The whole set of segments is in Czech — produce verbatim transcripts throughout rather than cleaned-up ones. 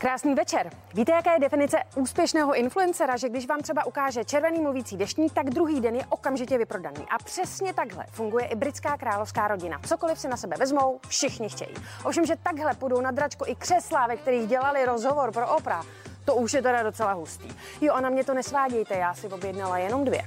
Krásný večer. Víte, jaká je definice úspěšného influencera, že když vám třeba ukáže červený mluvící deštník, tak druhý den je okamžitě vyprodaný. A přesně takhle funguje i britská královská rodina. Cokoliv si na sebe vezmou, všichni chtějí. Ovšem, že takhle půjdou na dračku i křesla, ve kterých dělali rozhovor pro Oprah, to už je teda docela hustý. Jo, a na mě to nesvádějte, já si objednala jenom dvě.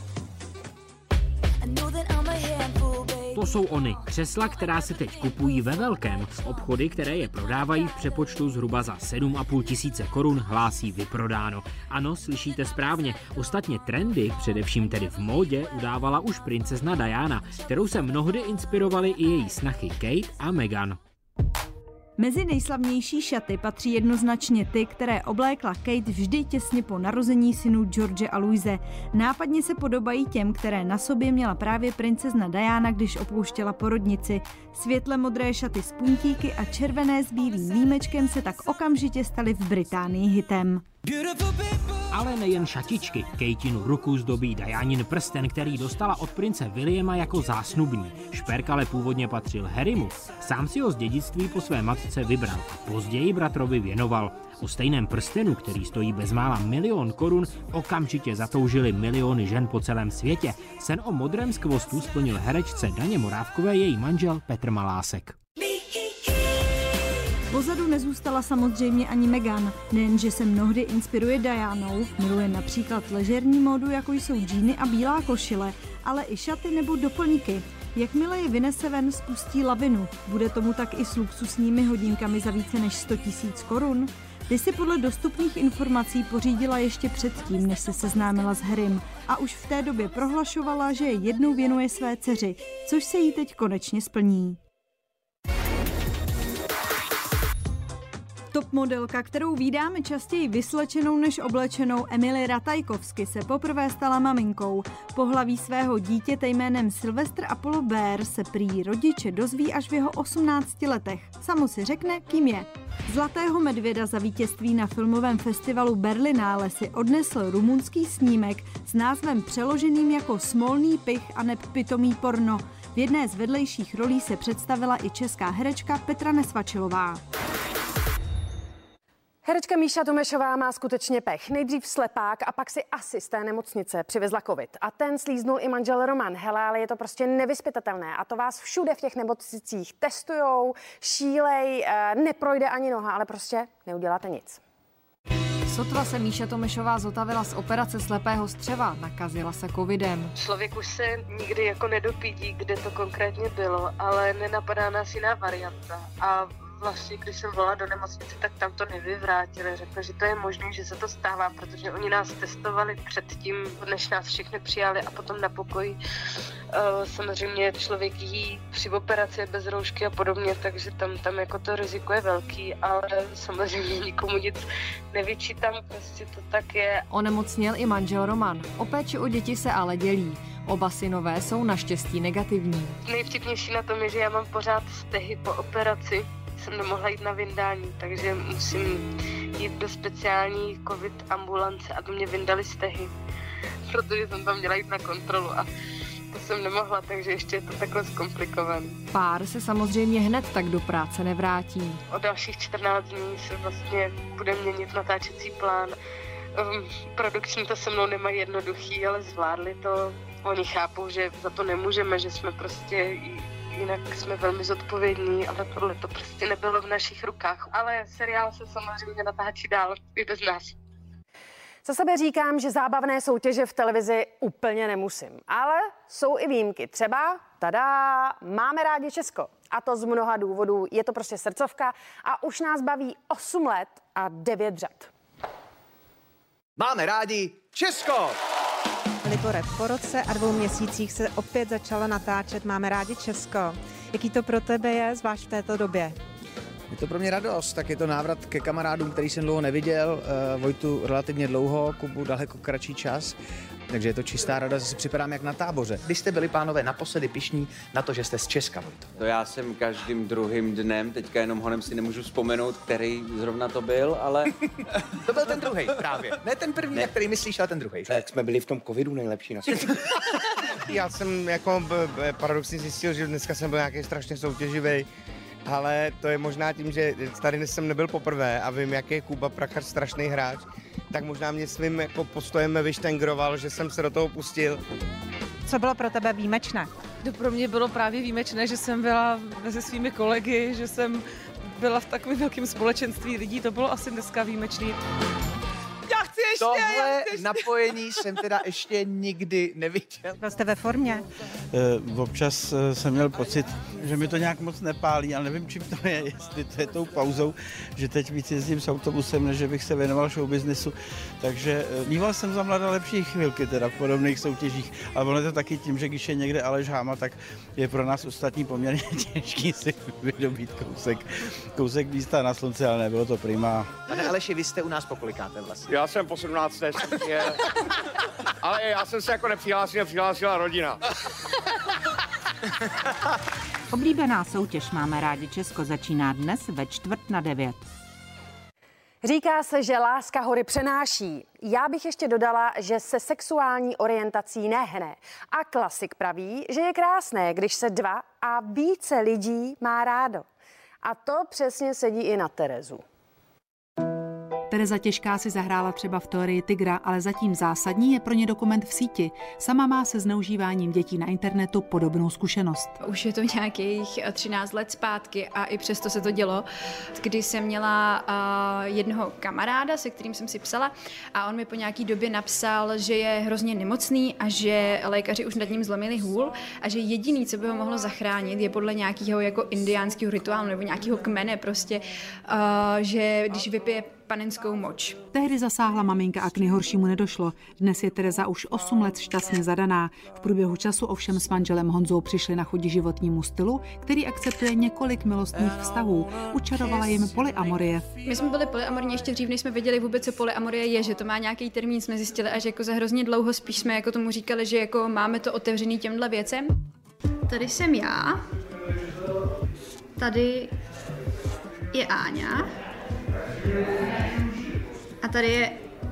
To jsou ony, křesla, která se teď kupují ve velkém. Obchody, které je prodávají v přepočtu zhruba za sedm a půl tisíce korun, hlásí vyprodáno. Ano, slyšíte správně. Ostatně trendy, především tedy v módě, udávala už princezna Diana, kterou se mnohdy inspirovaly i její snachy Kate a Meghan. Mezi nejslavnější šaty patří jednoznačně ty, které oblékla Kate vždy těsně po narození synů George a Louise. Nápadně se podobají těm, které na sobě měla právě princezna Diana, když opouštěla porodnici. Světle modré šaty s puntíky a červené s bílým límečkem se tak okamžitě staly v Británii hitem. Ale nejen šatičky. Kejtinu ruku zdobí Dianin prsten, který dostala od prince Williama jako zásnubní. Šperk ale původně patřil Harrymu. Sám si ho z dědictví po své matce vybral a později bratrovi věnoval. O stejném prstenu, který stojí bezmála milion korun, okamžitě zatoužili miliony žen po celém světě. Sen o modrém skvostu splnil herečce Daně Morávkové její manžel Petr Malásek. Pozadu nezůstala samozřejmě ani Meghan. Nejenže se mnohdy inspiruje Dianou, miluje například ležerní módu, jako jsou džíny a bílá košile, ale i šaty nebo doplňky. Jakmile je vynese ven, spustí lavinu. Bude tomu tak i s luxusními hodinkami za více než sto tisíc korun. Ty si podle dostupných informací pořídila ještě předtím, než se seznámila s Harrym. A už v té době prohlašovala, že je jednou věnuje své dceři, což se jí teď konečně splní. Top modelka, kterou vídáme častěji vyslečenou než oblečenou, Emily Ratajkovsky se poprvé stala maminkou. Pohlaví svého dítěte jménem Sylvester Apollo Bear se prý rodiče dozví až v jeho osmnácti letech. Samo si řekne, kým je. Zlatého medvěda za vítězství na filmovém festivalu Berlinale si odnesl rumunský snímek s názvem přeloženým jako Smolný pich a neb pitomý porno. V jedné z vedlejších rolí se představila i česká herečka Petra Nesvačilová. Herečka Míša Tomešová má skutečně pech. Nejdřív slepák a pak si asi z té nemocnice přivezla covid. A ten slíznul i manžel Roman. Hele, ale je to prostě nevyzpytatelné. A to vás všude v těch nemocnicích testujou, šílej, neprojde ani noha, ale prostě neuděláte nic. Sotva se Míša Tomešová zotavila z operace slepého střeva, nakazila se covidem. Člověk už se nikdy jako nedopídí, kde to konkrétně bylo, ale nenapadá nás jiná varianta. A vlastně, když jsem volala do nemocnice, tak tam to nevyvrátili. Řekli, že to je možné, že se to stává, protože oni nás testovali předtím, než nás všechny přijali a potom na pokoji. Samozřejmě člověk jí při operaci bez roušky a podobně, takže tam, tam jako to riziko je velký, ale samozřejmě nikomu nic nevyčítám, prostě to tak je. Onemocněl i manžel Roman. O péči o děti se ale dělí. Oba synové jsou naštěstí negativní. Nejvtipnější na tom je, že já mám pořád stehy po operaci. Jsem nemohla jít na vyndání, takže musím jít do speciální covid ambulance, aby mě vyndali stehy, protože jsem tam měla jít na kontrolu a to jsem nemohla, takže ještě je to takhle zkomplikovaný. Pár se samozřejmě hned tak do práce nevrátí. O dalších čtrnáct dní se vlastně bude měnit natáčecí plán. Um, produkční to se mnou nemají jednoduchý, ale zvládli to. Oni chápou, že za to nemůžeme, že jsme prostě... Jinak jsme velmi zodpovědní, ale tohle to prostě nebylo v našich rukách. Ale seriál se samozřejmě natáčí dál i bez nás. Za sebe říkám, že zábavné soutěže v televizi úplně nemusím. Ale jsou i výjimky. Třeba, tada, máme rádi Česko. A to z mnoha důvodů. Je to prostě srdcovka a už nás baví osm let a devět řad. Máme rádi Česko! Libore, po roce a dvou měsících se opět začalo natáčet Máme rádi Česko. Jaký to pro tebe je, zvlášť v této době? Je to pro mě radost, tak je to návrat ke kamarádům, který jsem dlouho neviděl. Vojtu relativně dlouho, Kubu daleko kratší čas. Takže je to čistá radost, že si připadám jak na táboře. Když jste byli, pánové, naposledy pyšní na to, že jste z Česka, Vojto? To já jsem každým druhým dnem, teďka jenom honem si nemůžu vzpomenout, který zrovna to byl, ale... To byl ten druhý právě. Ne ten první, ne. Na který myslíš, ale ten druhý. Tak jsme byli v tom covidu nejlepší na světě. Já jsem jako paradoxně zjistil, že dneska jsem byl nějaký strašně soutěživý. ale to je možná tím, že tady jsem nebyl poprvé a vím, jak je Kuba Prachař strašný hráč, tak možná mě svým jako postojem vyštengroval, že jsem se do toho pustil. Co bylo pro tebe výjimečné? To pro mě bylo právě výjimečné, že jsem byla mezi svými kolegy, že jsem byla v takovém velkém společenství lidí, to bylo asi dneska výjimečný. Já chci ještě! Tohle já chci ještě. napojení jsem teda ještě nikdy neviděl. Byl jste ve formě? E, občas e, jsem měl pocit, že mi to nějak moc nepálí, ale nevím, čím to je, jestli to je tou pauzou, že teď víc jezdím s autobusem, než bych se věnoval showbiznesu. Takže e, mýval jsem za mladá lepší chvilky teda v podobných soutěžích, ale ono je to taky tím, že když je někde Aleš Háma, tak je pro nás ostatní poměrně těžký si vydobít kousek, kousek místa na slunci, ale nebylo to prima. Pane Aleši, vy jste u nás po kolikáté vlastně? Já jsem po sedmnácté ale já jsem se jako nepřihlásil, přihlásila rodina. Oblíbená soutěž Máme rádi Česko začíná dnes ve čtvrt na devět. Říká se, že láska hory přenáší. Já bych ještě dodala, že se sexuální orientací nehne. A klasik praví, že je krásné, když se dva a více lidí má rádo. A to přesně sedí i na Terezu. Tereza Těžká si zahrála třeba v Teorii tygra, ale zatím zásadní je pro ně dokument v síti. Sama má se zneužíváním dětí na internetu podobnou zkušenost. Už je to nějakých třináct let zpátky a i přesto se to dělo, kdy jsem měla uh, jednoho kamaráda, se kterým jsem si psala a on mi po nějaký době napsal, že je hrozně nemocný a že lékaři už nad ním zlomili hůl a že jediný, co by ho mohlo zachránit, je podle nějakého jako indiánského rituálu nebo nějakého kmene prostě, uh, že když vypije panenskou moč. Tehdy zasáhla maminka a k nejhoršímu nedošlo. Dnes je Tereza už osm let šťastně zadaná. V průběhu času ovšem s manželem Honzou přišli na chuť životnímu stylu, který akceptuje několik milostných vztahů. Učarovala jim polyamorie. My jsme byli polyamorní ještě dřív, než jsme věděli vůbec, co polyamorie je, že to má nějaký termín, jsme zjistili až jako za hrozně dlouho, spíš jsme jako tomu říkali, že jako máme to otevřený těmhle věcem. Tady jsem já. Tady je Áňa. A tady je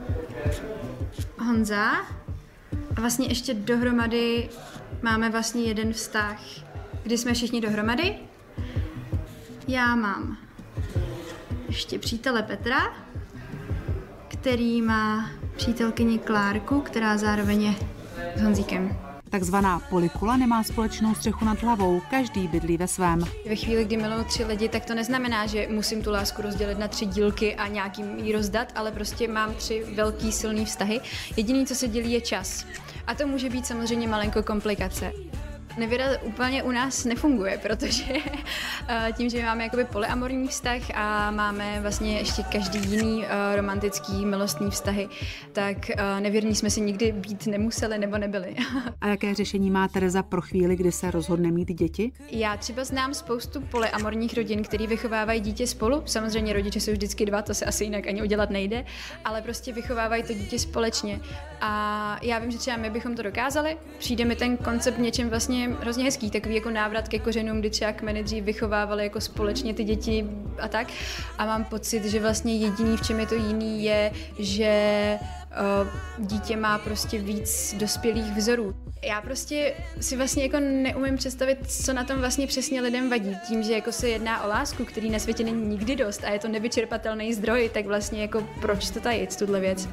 Honza a vlastně ještě dohromady máme vlastně jeden vztah, kdy jsme všichni dohromady. Já mám ještě přítele Petra, který má přítelkyni Klárku, která zároveň je s Honzíkem. Takzvaná polikula nemá společnou střechu nad hlavou, každý bydlí ve svém. Ve chvíli, kdy miluju tři lidi, tak to neznamená, že musím tu lásku rozdělit na tři dílky a nějakým jí rozdat, ale prostě mám tři velký silný vztahy. Jediný, co se dělí, je čas. A to může být samozřejmě malinko komplikace. Nevěra úplně u nás nefunguje, protože tím, že máme jakoby polyamorní vztah a máme vlastně ještě každý jiný romantický milostný vztahy, tak nevěrní jsme si nikdy být nemuseli nebo nebyli. A jaké řešení má Tereza pro chvíli, kdy se rozhodne mít děti? Já třeba znám spoustu polyamorních rodin, který vychovávají dítě spolu. Samozřejmě rodiče jsou vždycky dva, to se asi jinak ani udělat nejde, ale prostě vychovávají to dítě společně. A já vím, že třeba my bychom to dokázali. Přijde mi ten koncept něčem vlastně hrozně hezký, takový jako návrat ke kořenům, kdy třeba kmeny dřív vychovávali jako společně ty děti a tak. A mám pocit, že vlastně jediný, v čem je to jiný, je, že uh, dítě má prostě víc dospělých vzorů. Já prostě si vlastně jako neumím představit, co na tom vlastně přesně lidem vadí. Tím, že jako se jedná o lásku, který na světě není nikdy dost a je to nevyčerpatelný zdroj, tak vlastně jako proč to tajit, tuhle věc.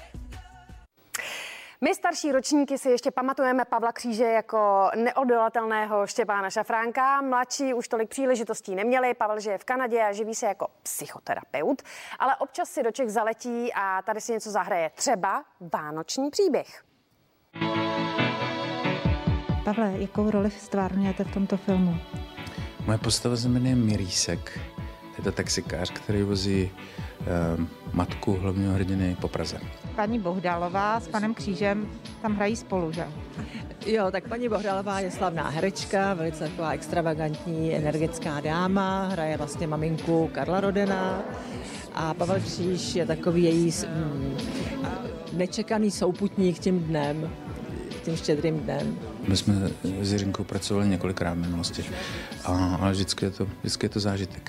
My starší ročníky si ještě pamatujeme Pavla Kříže jako neodolatelného Štěpána Šafránka. Mladší už tolik příležitostí neměli. Pavel žije v Kanadě a živí se jako psychoterapeut, ale občas si do Čech zaletí a tady si něco zahraje. Třeba Vánoční příběh. Pavle, jakou roli stvárňujete v tomto filmu? Moje postava se jmenuje Mirýsek. Je to taxikář, který vozí eh, matku hlavního hrdiny po Praze. Paní Bohdalová s panem Křížem tam hrají spolu, že? Jo, tak paní Bohdalová je slavná herečka, velice taková extravagantní, energická dáma, hraje vlastně maminku Karla Rodena a Pavel Kříž je takový její mm, nečekaný souputník tím dnem, tím štědrým dnem. My jsme s Jiřinkou pracovali několikrát v minulosti, a, ale vždycky je, to, vždycky je to zážitek.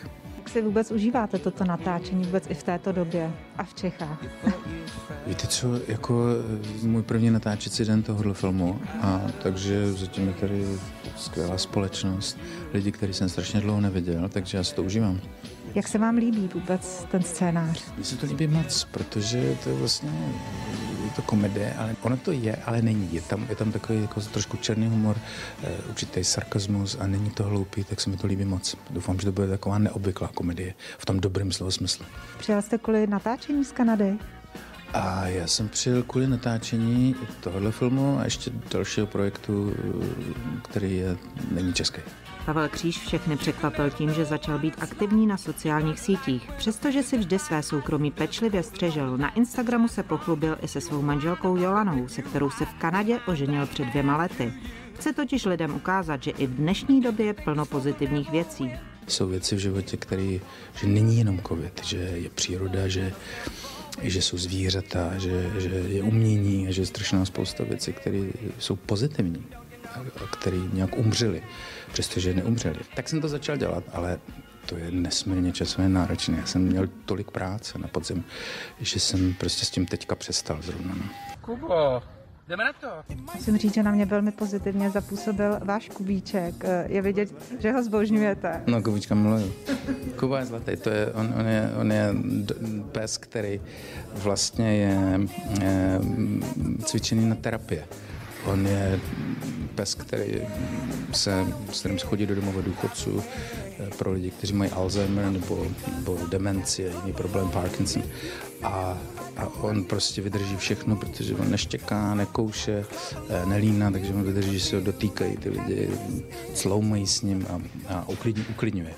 Jak si vůbec užíváte toto natáčení vůbec i v této době a v Čechách? Víte co, jako můj první natáčecí den tohohle filmu, a takže zatím je tady skvělá společnost, lidi, který jsem strašně dlouho neviděl, takže já si to užívám. Jak se vám líbí vůbec ten scénář? Mně se to líbí moc, protože to je vlastně, je to komedie, ale ono to je, ale není. Je tam, je tam takový jako trošku černý humor, určitý sarkasmus a není to hloupý, tak se mi to líbí moc. Doufám, že to bude taková neobvyklá komedie, v tom dobrém slova smyslu. Přijel jste kvůli natáčení z Kanady? A já jsem přijel kvůli natáčení tohohle filmu a ještě dalšího projektu, který je, není český. Pavel Kříž všechny překvapil tím, že začal být aktivní na sociálních sítích. Přestože si vždy své soukromí pečlivě střežil, na Instagramu se pochlubil i se svou manželkou Jolanou, se kterou se v Kanadě oženil před dvěma lety. Chce totiž lidem ukázat, že i v dnešní době je plno pozitivních věcí. Jsou věci v životě, které, že není jenom covid, že je příroda, že že jsou zvířata, že, že je umění a že je strašná spousta věcí, které jsou pozitivní a které nějak umřely, přestože neumřely. Tak jsem to začal dělat, ale to je nesmírně časově náročné. Já jsem měl tolik práce na podzim, že jsem prostě s tím teďka přestal zrovna. Kubo, jdeme na to. Musím říct, že na mě velmi pozitivně zapůsobil váš Kubíček. Je vidět, že ho zbožňujete. No, Kubíčka miluju. Kuba je zlatý, to je, on, on, je, on je pes, který vlastně je, je cvičený na terapie. On je pes, který se, s kterým se chodí do domova důchodců pro lidi, kteří mají Alzheimer nebo, nebo demenci a jiný problém Parkinson. A, a on prostě vydrží všechno, protože on neštěká, nekouše, nelíná, takže on vydrží, že se ho dotýkají ty lidi, sloumají s ním a, a uklidň, uklidňuje.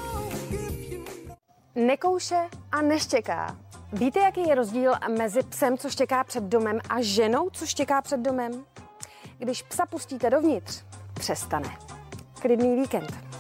Nekouše a neštěká. Víte, jaký je rozdíl mezi psem, co štěká před domem, a ženou, co štěká před domem? Když psa pustíte dovnitř, přestane. Klidný víkend.